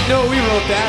No, we wrote that.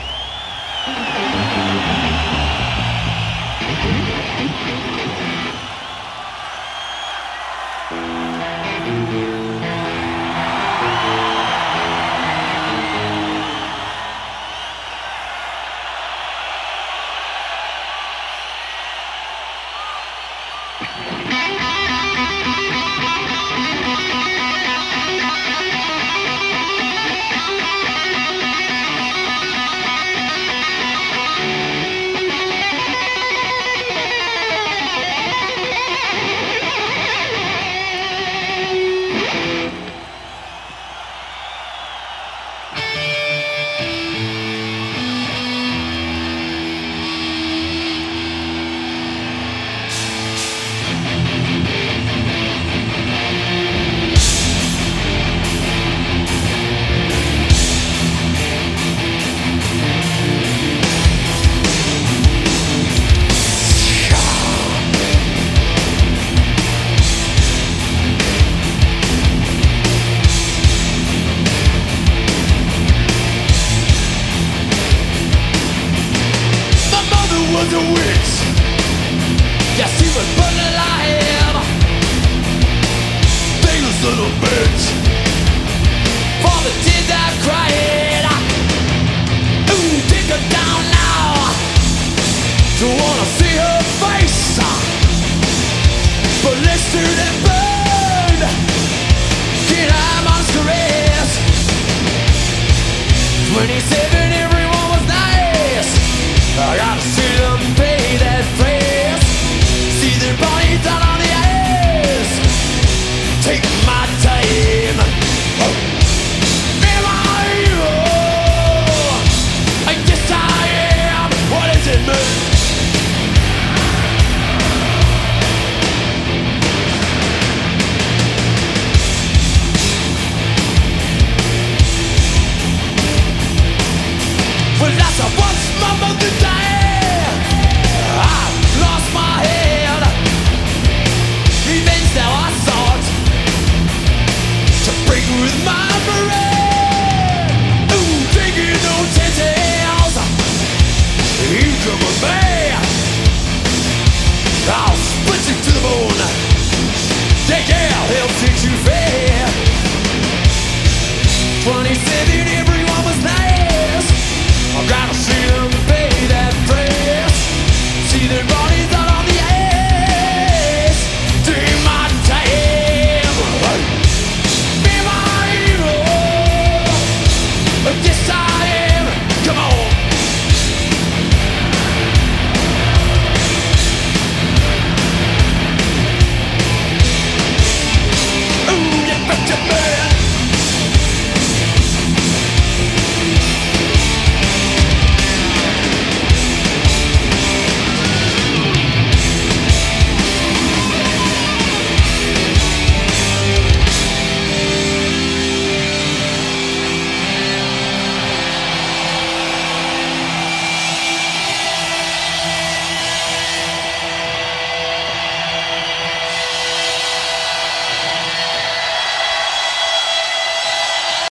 Was a witch. Yeah, she was burning alive. Dangerous little bitch. For the tears I've cried. Ooh, take her down now. Don't wanna see her face. Blistered and burned. Can I masquerade? 27, everyone was nice. I gotta see them pay that price. See their bodies down on the ice. Take my time. Am I you? I guess I am. What does it mean? Well, that's a once my mother died. I lost my head.